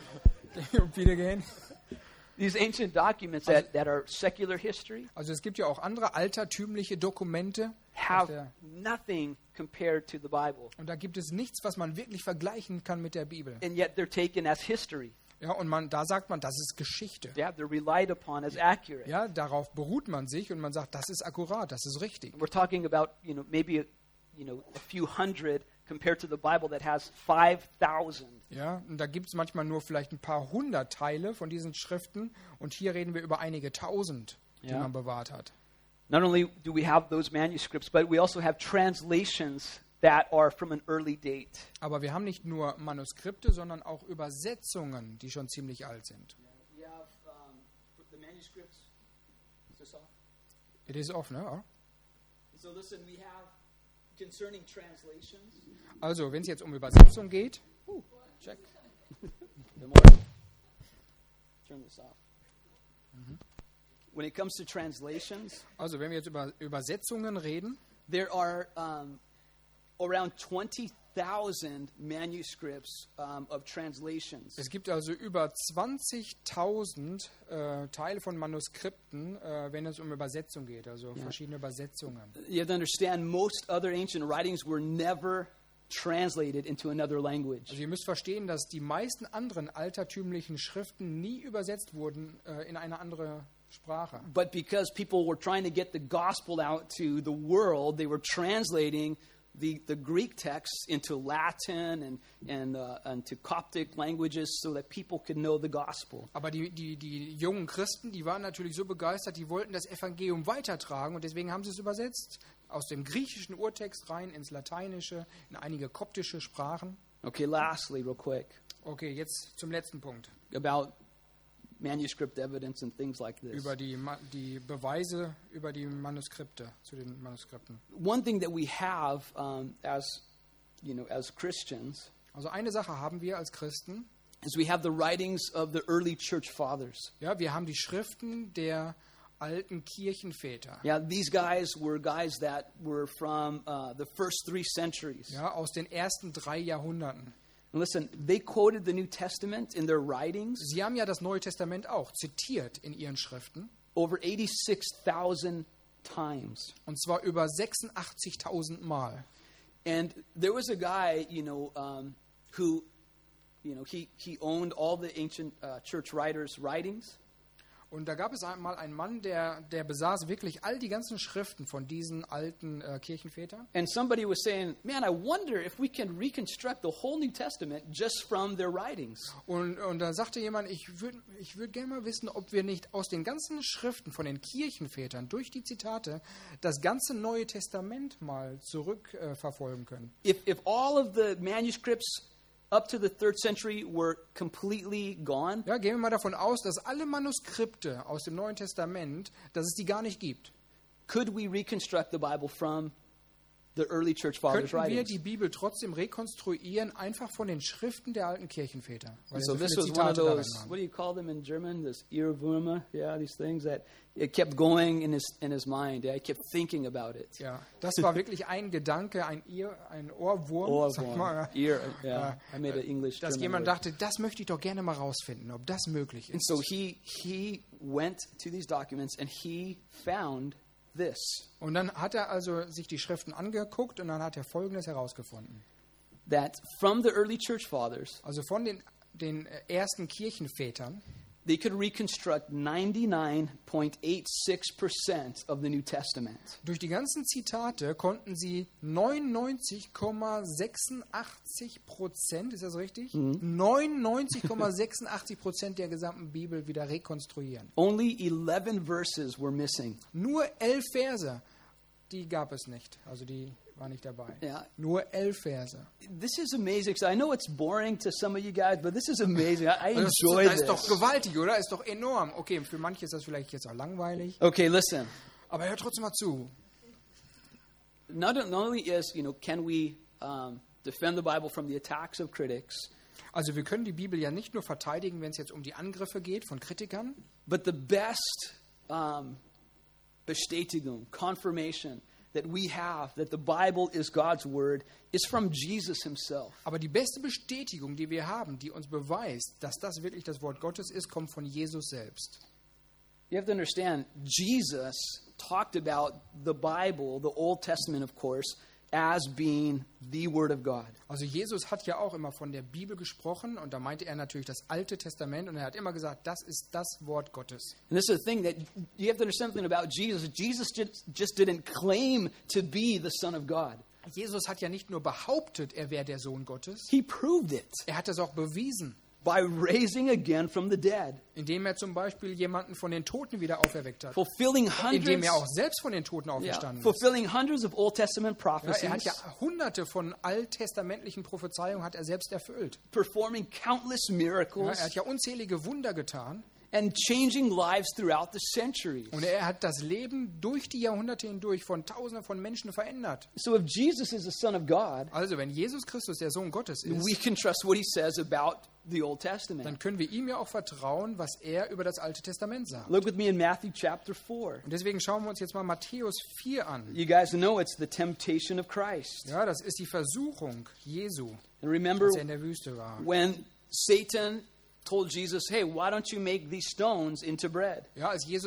wieder gehen. these ancient documents that are secular history Also es gibt ja auch andere altertümliche Dokumente. aus have der- nothing compared to the Bible. Und da gibt es nichts, was man wirklich vergleichen kann mit der Bibel. And yet they're taken as history. Ja, und da sagt man, das ist Geschichte. Yeah, they're relied upon as accurate. Ja, darauf beruht man sich und man sagt, das ist akkurat, das ist richtig. We're talking about, maybe a few hundred compared to the Bible that has 5,000. Ja, und da gibt es manchmal nur vielleicht ein paar hundert Teile von diesen Schriften und hier reden wir über einige tausend, die Ja. man bewahrt hat. Not only do we have those manuscripts, but we also have translations that are from an early date. Aber wir haben nicht nur Manuskripte, sondern auch Übersetzungen, die schon ziemlich alt sind. We have the manuscripts. Is this off? It is off, ne? Oh. So listen, we have concerning translations. Also, wenn es jetzt um Übersetzung geht, Check. Good morning. Turn this off. When it comes to translations, also wenn wir jetzt über Übersetzungen reden, there are around 20,000 manuscripts of translations. es gibt also über 20.000 Teile von Manuskripten, wenn es um Übersetzung geht, also verschiedene Übersetzungen. You have to understand, most other ancient writings were never translated into another language. Also ihr müsst verstehen, dass die meisten anderen altertümlichen Schriften nie übersetzt wurden in eine andere Sprache. But because people were trying to get the gospel out to the world, they were translating the Greek texts into Latin and to Coptic languages so that people could know the gospel. Aber die jungen Christen, die waren natürlich so begeistert, die wollten das Evangelium weitertragen und deswegen haben sie es übersetzt aus dem griechischen Urtext rein ins Lateinische, in einige koptische Sprachen. Okay, lastly, real quick, Okay, jetzt zum letzten Punkt. about manuscript evidence and things like this. Über die Beweise über die Manuskripte, zu den Manuskripten. One thing that we have as Christians Also eine Sache haben wir als Christen, is we have the writings of the early church fathers. ja, wir haben die Schriften der alten Kirchenväter. Yeah, these guys were guys that were from the first 3 centuries. Ja, aus den ersten 3 Jahrhunderten. And listen, they quoted the New Testament in their writings Sie haben ja das Neue Testament auch zitiert in ihren Schriften, over 86,000 times. und zwar über 86.000 Mal. And there was a guy, who, he owned all the ancient church writers' writings. Und da gab es einmal einen Mann, der besaß wirklich all die ganzen Schriften von diesen alten Kirchenvätern. And somebody was saying, man, I wonder if we can reconstruct the whole New Testament just from their writings. Und da sagte jemand, ich würd gerne mal wissen, ob wir nicht aus den ganzen Schriften von den Kirchenvätern durch die Zitate das ganze Neue Testament mal zurückverfolgen können. If all of the manuscripts up to the 3rd century were completely gone, Ja, gehen wir mal davon aus, dass alle Manuskripte aus dem Neuen Testament, dass es die gar nicht gibt. could we reconstruct the Bible from the early church fathers' Könnten wir writings? die Bibel trotzdem rekonstruieren, einfach von den Schriften der alten Kirchenväter? Weil So so this viele was one of Zitate darin those, waren. what do you call them in German? This Irrvurma, yeah, these things that it kept going in his mind. Yeah, he kept thinking about it. Ja, das war wirklich ein Gedanke, ein Ohrwurm, sag mal, Ear, yeah. I made an English dass German jemand word. dachte, das möchte ich doch gerne mal rausfinden, ob das möglich And ist. so he went to these documents and he found this, Und dann hat er also sich die Schriften angeguckt und dann hat er Folgendes herausgefunden. that from the early church fathers, Also von den ersten Kirchenvätern, they could reconstruct 99.86% of the New Testament. durch die ganzen Zitate konnten sie 99,86%, ist das richtig? 99,86% der gesamten Bibel wieder rekonstruieren. Only 11 verses were missing. Nur 11 Verse, die gab es nicht. Also die waren nicht dabei. Yeah. Nur 11 Verse. This is amazing. So I know it's boring to some of you guys, but this is amazing. I Also enjoy das ist doch this. gewaltig, oder? Ist doch enorm. Okay, für manche ist das vielleicht jetzt auch langweilig. Okay, listen. Aber hört trotzdem mal zu. Not only can we defend the Bible from the attacks of critics, Also wir können die Bibel ja nicht nur verteidigen, wenn es jetzt um die Angriffe geht von Kritikern, but the best Bestätigung, confirmation that we have that the Bible is God's word is from Jesus himself. aber die beste Bestätigung, die wir haben, die uns beweist, dass das wirklich das Wort Gottes ist, kommt von Jesus selbst. You have to understand, Jesus talked about the Bible, the Old Testament, of course, as being the Word of God. Also Jesus hat ja auch immer von der Bibel gesprochen und da meinte er natürlich das Alte Testament und er hat immer gesagt, das ist das Wort Gottes. And this is the thing that you have to understand something about Jesus. Jesus just didn't claim to be the Son of God. Jesus hat ja nicht nur behauptet, er wäre der Sohn Gottes, He proved it. er hat das auch bewiesen. by raising again from the dead, indem er zum Beispiel jemanden von den Toten wieder auferweckt hat, fulfilling indem hundreds, er auch selbst von den Toten auferstanden ist. fulfilling hundreds of Old Testament Ja, er prophecies, hat ja hunderte von alttestamentlichen Prophezeiungen hat er selbst erfüllt. performing countless Ja, miracles, er hat ja unzählige Wunder getan and changing lives throughout the centuries. und er hat das Leben durch die Jahrhunderte hindurch von Tausenden von Menschen verändert. So if Jesus is the Son of God, Also wenn Jesus Christus der Sohn Gottes we ist, can trust what he says about the Old dann Testament. können wir ihm ja auch vertrauen, was er über das Alte Testament sagt. Look with me in Matthew chapter 4. Und deswegen schauen wir uns jetzt mal Matthäus 4 an. You guys know it's the temptation of Christ. Ja, das ist die Versuchung Jesu, And remember als er in der Wüste war. when Satan told Jesus, hey, why don't you make these stones into bread? Ja,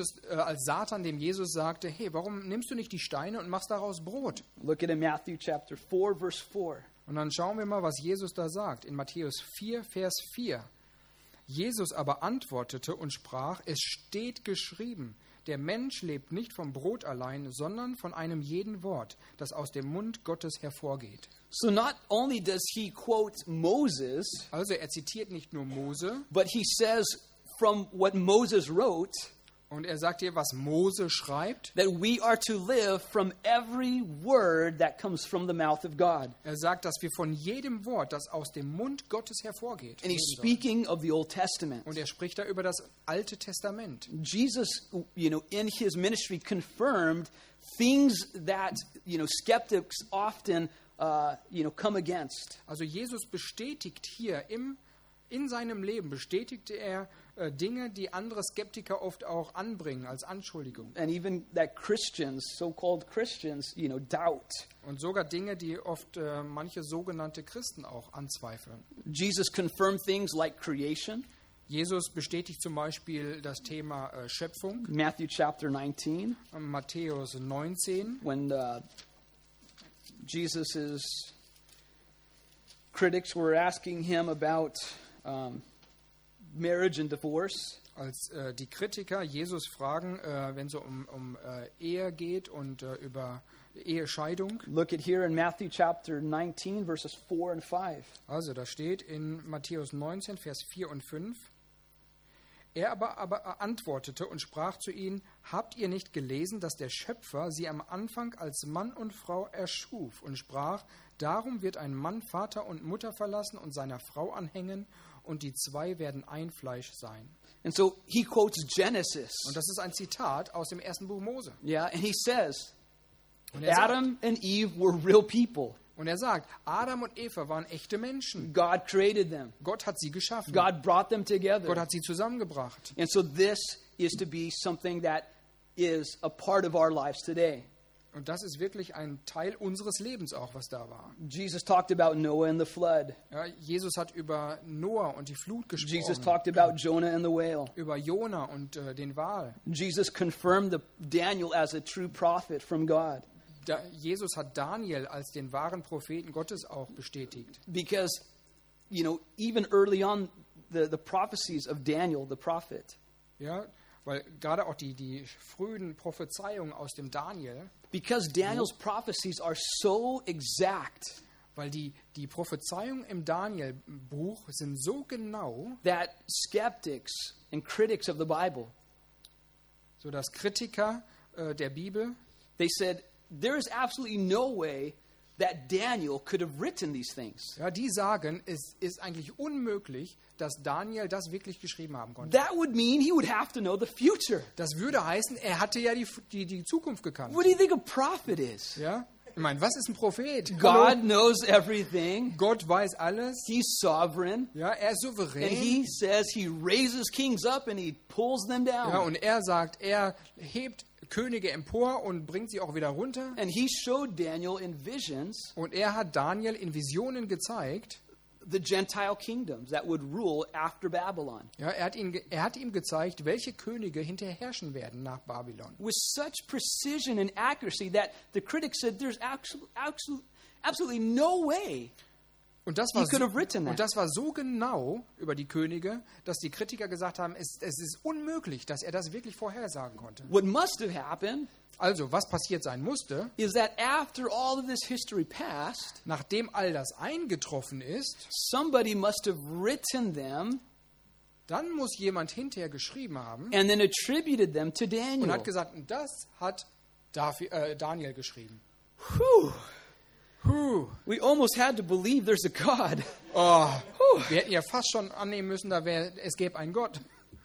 als Satan dem Jesus sagte, hey, warum nimmst du nicht die Steine und machst daraus Brot? Look at in Matthew chapter 4, verse 4. Und dann schauen wir mal, was Jesus da sagt. In Matthäus 4, Vers 4. Jesus aber antwortete und sprach, es steht geschrieben, der Mensch lebt nicht vom Brot allein, sondern von einem jeden Wort, das aus dem Mund Gottes hervorgeht. So not only does he quote Moses, Also er zitiert nicht nur Mose, but he says from what Moses wrote und er sagt hier, was Mose schreibt. that we are to live from every word that comes from the mouth of God. Er sagt, dass wir von jedem Wort, das aus dem Mund Gottes hervorgeht, And he's leben sollen. speaking of the Old Testament. Und er spricht da über das Alte Testament. Jesus, in his ministry confirmed things that, skeptics often, come against. Also Jesus bestätigt hier in seinem Leben, bestätigte er Dinge, die andere Skeptiker oft auch anbringen als Anschuldigung. And even that Christians, so-called Christians, doubt. Und sogar Dinge, die oft manche sogenannte Christen auch anzweifeln. Jesus confirmed things like creation, Jesus bestätigt zum Beispiel das Thema Schöpfung. Matthew chapter 19, Matthäus 19, when Jesus' critics were asking him about marriage and divorce. als die Kritiker Jesus fragen, wenn es um Ehe geht und über Ehescheidung. Look at here in Matthew chapter 19, verses 4 and 5. Also da steht in Matthäus 19, Vers 4 und 5. Er aber antwortete und sprach zu ihnen, habt ihr nicht gelesen, dass der Schöpfer sie am Anfang als Mann und Frau erschuf und sprach, darum wird ein Mann Vater und Mutter verlassen und seiner Frau anhängen und die zwei werden ein Fleisch sein. And so he quotes Genesis. Und das ist ein Zitat aus dem ersten Buch Mose. Yeah, and he says, Und er sagt, Adam and Eve were real people. Adam und Eva waren echte Menschen. God created them. Gott hat sie geschaffen. God brought them Gott together. hat sie zusammengebracht. And so this is to be something that is a part of our lives today. Und das ist wirklich ein Teil unseres Lebens auch, was da war. Jesus talked about Noah and the flood. Ja, Jesus hat über Noah und die Flut gesprochen. Jesus talked about Jonah and the whale. Über Jona und den Wal. Jesus confirmed Daniel as a true prophet from God. Jesus hat Daniel als den wahren Propheten Gottes auch bestätigt. Because, even early on, the prophecies of Daniel, the prophet, Ja, weil gerade auch die frühen Prophezeiungen aus dem Daniel, because Daniel's prophecies are so exact weil die Prophezeiungen im Daniel-Buch sind so genau, that skeptics and critics of the Bible, so dass Kritiker der Bibel, they said, there is absolutely no way that Daniel could have written these things. ja, die sagen, es ist eigentlich unmöglich, dass Daniel das wirklich geschrieben haben konnte. That would mean he would have to know the future. Das würde heißen, er hatte ja die Zukunft gekannt. What do you think a prophet is? Ja? Ich meine, was ist ein Prophet? God Hallo? knows everything. Gott weiß alles. He's sovereign. Ja, er ist And souverän. he says he raises kings up and he pulls them Ja, down. und er sagt, er hebt Könige empor und bringt sie auch wieder runter. And he showed Daniel in visions Und er hat Daniel in Visionen gezeigt. the Gentile kingdoms that would rule after Babylon. Ja, er hat ihm gezeigt, welche Könige hinterher herrschen werden nach Babylon. With such precision and accuracy that the critics said there's absolutely no way Und das, He could have written und that. das war so genau über die Könige, dass die Kritiker gesagt haben, es ist unmöglich, dass er das wirklich vorhersagen konnte. What must have happened Also, was passiert sein musste, is that after all of this history passed, nachdem all das eingetroffen ist, somebody must have written them dann muss jemand hinterher geschrieben haben and then attributed them to und Daniel. hat gesagt, das hat Daniel geschrieben. Whew. Puh. We almost had to believe there's a God. Oh, wir hätten ja fast schon annehmen müssen, es gäbe einen Gott.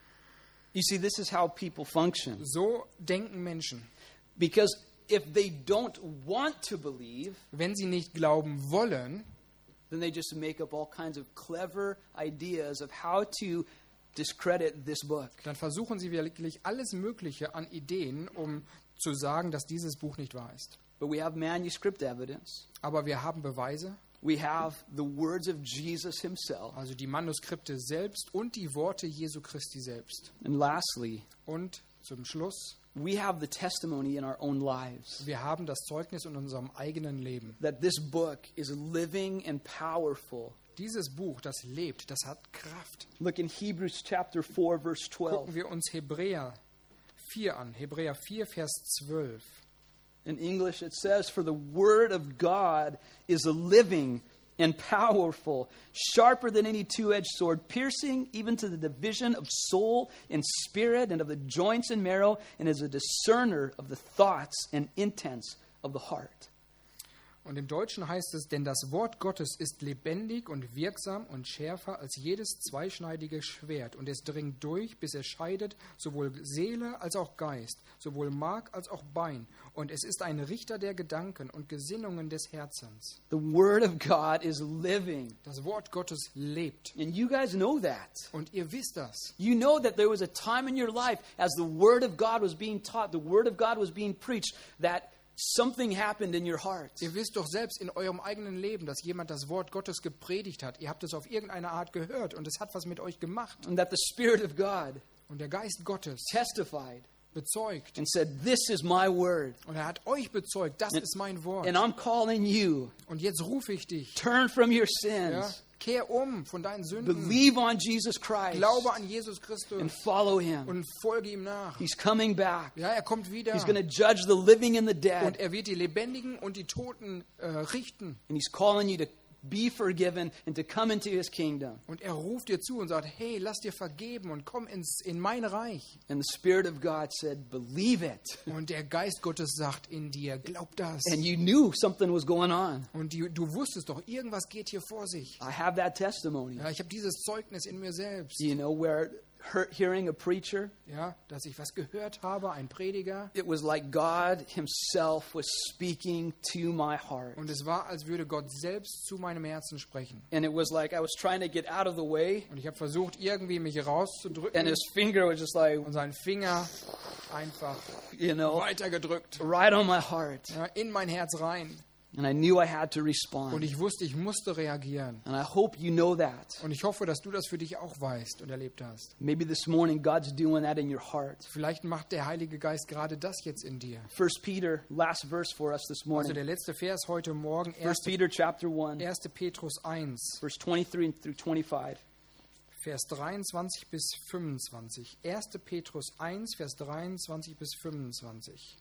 You see, this is how people function. So denken Menschen. Because if they don't want to believe, Wenn sie nicht glauben wollen, then they just make up all kinds of clever ideas of how to discredit this book. dann versuchen sie wirklich alles Mögliche an Ideen, um zu sagen, dass dieses Buch nicht wahr ist. But we have manuscript evidence. Aber wir haben Beweise, We have the words of Jesus himself. also die Manuskripte selbst und die Worte Jesu Christi selbst. And lastly, Und zum Schluss, we have the testimony in our own lives wir haben das Zeugnis in unserem eigenen Leben. that this book is living and powerful. Dieses Buch, das lebt, das hat Kraft. Look in Hebrews chapter 4, verse 12. Gucken wir uns Hebräer 4 an. Hebräer 4, Vers 12. In English it says, "For the word of God is living and powerful, sharper than any two-edged sword, piercing even to the division of soul and spirit and of the joints and marrow, and is a discerner of the thoughts and intents of the heart." Und im Deutschen heißt es, denn das Wort Gottes ist lebendig und wirksam und schärfer als jedes zweischneidige Schwert. Und es dringt durch, bis es scheidet, sowohl Seele als auch Geist, sowohl Mark als auch Bein. Und es ist ein Richter der Gedanken und Gesinnungen des Herzens. The word of God is living. Das Wort Gottes lebt. And you guys know that. Und ihr wisst das. You know that there was a time in your life as the word of God was being taught, the word of God was being preached, that something happened in your heart. Ihr wisst doch selbst in eurem eigenen Leben, dass jemand das Wort Gottes gepredigt hat. Ihr habt es auf irgendeine Art gehört und es hat was mit euch gemacht. And that the Spirit of God Und der Geist Gottes testified bezeugt. and said, "This is my word. Und er hat euch bezeugt, das ist mein Wort. And I'm calling you. Und jetzt rufe ich dich. Turn from your Ja, sins. kehr um von deinen Sünden. Believe on Jesus Christ. Glaube an Jesus Christus And follow him. und folge ihm nach. He's coming back. Ja, er kommt wieder. He's going to judge the living and the Und dead. er wird die Lebendigen und die Toten richten. And he's calling you to be forgiven and to come into his kingdom. Und er ruft dir zu und sagt, hey, lass dir vergeben und komm in mein Reich. And the Spirit of God said, "Believe it." Und der Geist Gottes sagt in dir, glaub das. And you knew something was going on. Und du wusstest doch, irgendwas geht hier vor sich. I have that testimony. Ja, ich habe dieses Zeugnis in mir selbst. You know, where hearing a preacher, Ja, dass ich was gehört habe, ein Prediger. it was like God himself was speaking to my heart. Und es war, als würde Gott selbst zu meinem Herzen sprechen. And it was like I was trying to get out of the way, Und ich habe versucht, irgendwie mich rauszudrücken. and his finger was just like, Und sein Finger einfach you know, weitergedrückt. right on my heart. Ja, in mein Herz rein. And I knew I had to Und respond. ich wusste, ich musste reagieren. And I hope you know that. Und ich hoffe, dass du das für dich auch weißt und erlebt hast. Maybe this morning God's doing that in your heart. Vielleicht macht der Heilige Geist gerade das jetzt in dir. 1 Peter, last verse for us this Also morning. der letzte Vers heute Morgen, 1 Peter chapter 1, 1. Petrus 1, verse 23 through 25. Vers 23 bis 25. 1. Petrus 1, Vers 23 bis 25.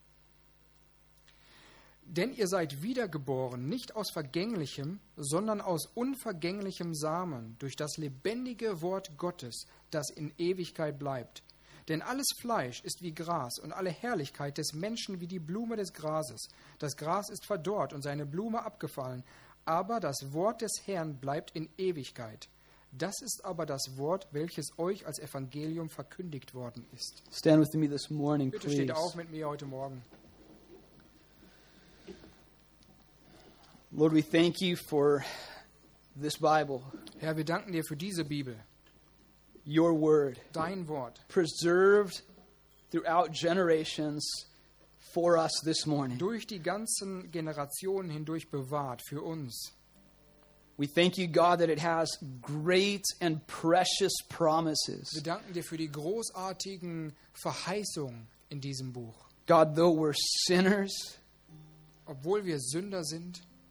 Denn ihr seid wiedergeboren, nicht aus vergänglichem, sondern aus unvergänglichem Samen, durch das lebendige Wort Gottes, das in Ewigkeit bleibt. Denn alles Fleisch ist wie Gras und alle Herrlichkeit des Menschen wie die Blume des Grases. Das Gras ist verdorrt und seine Blume abgefallen, aber das Wort des Herrn bleibt in Ewigkeit. Das ist aber das Wort, welches euch als Evangelium verkündigt worden ist. Stand with me this morning, Bitte please. steht auf mit mir heute Morgen. Lord, we thank you for this Bible, Herr, wir danken dir für diese Bibel, your word, dein Wort, preserved throughout generations for us this morning. durch die ganzen Generationen hindurch bewahrt für uns. We thank you, God, that it has great and precious Wir promises. danken dir für die großartigen Verheißungen in diesem Buch. God, though we're sinners, Obwohl wir Sünder sind,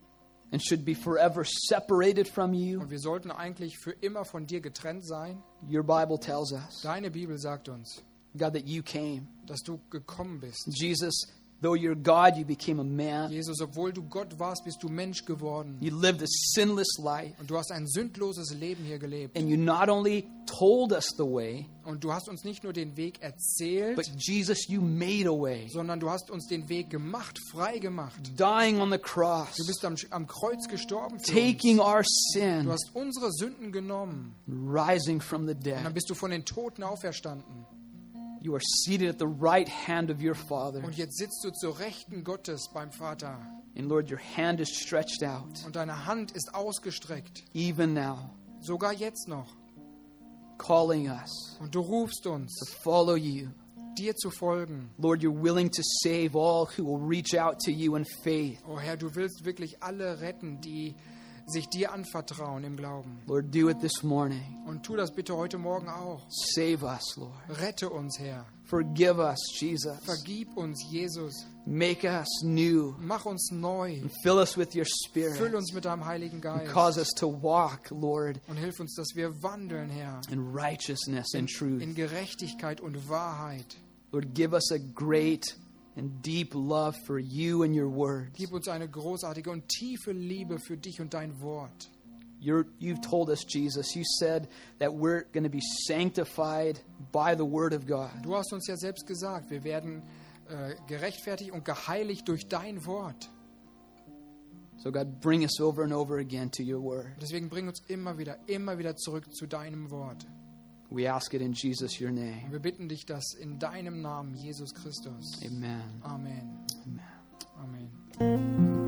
and should be forever separated from you. Und wir sollten eigentlich für immer von dir getrennt sein. Your Bible tells us, Deine Bibel sagt uns, God, that you came. dass du gekommen bist. Jesus, though you're God, you became a man. Jesus, obwohl du Gott warst, bist du Mensch geworden. You lived a sinless life. Und du hast ein sündloses Leben hier gelebt. And you not only told us the way, Und du hast uns nicht nur den Weg erzählt, but Jesus, you made a way. sondern du hast uns den Weg gemacht, frei gemacht. Dying on the cross, Du bist am Kreuz gestorben für taking uns. our Du sin, hast unsere Sünden genommen. rising from the Und dann dead. bist du von den Toten auferstanden. You are seated at the right hand of your Father. Und jetzt sitzt du zur Rechten Gottes beim Vater. And Lord, your hand is stretched out, Und deine Hand ist ausgestreckt. even now, Sogar jetzt noch. calling us Und du rufst uns, to follow you. dir zu folgen. Lord, you're willing to save all who will reach out to you in faith. Oh Herr, du willst wirklich alle retten, die sich dir anvertrauen im Glauben. Lord, do it this morning. Und tu das bitte heute Morgen auch. Save us, Lord. Rette uns, Herr. Forgive us, Jesus. Vergib uns, Jesus. Make us new. Mach uns neu. And fill us with your Füll Spirit. uns mit deinem Heiligen And Geist. cause us to walk, Lord, Und hilf uns, dass wir wandeln, Herr, in righteousness and truth. in Gerechtigkeit und Wahrheit. Lord, give us a great and deep love for you and your words. Gib uns eine großartige und tiefe Liebe für dich und dein Wort. You've told us, Jesus, you said that we're going to be sanctified by the word of God. Du hast uns ja selbst gesagt, wir werden gerechtfertigt und geheiligt durch dein Wort. So God, bring us over and over again to your word. Deswegen bring uns immer wieder zurück zu deinem Wort. We ask it in Jesus, your Und name. wir bitten dich das in deinem Namen, Jesus Christus. Amen. Amen. Amen. Amen.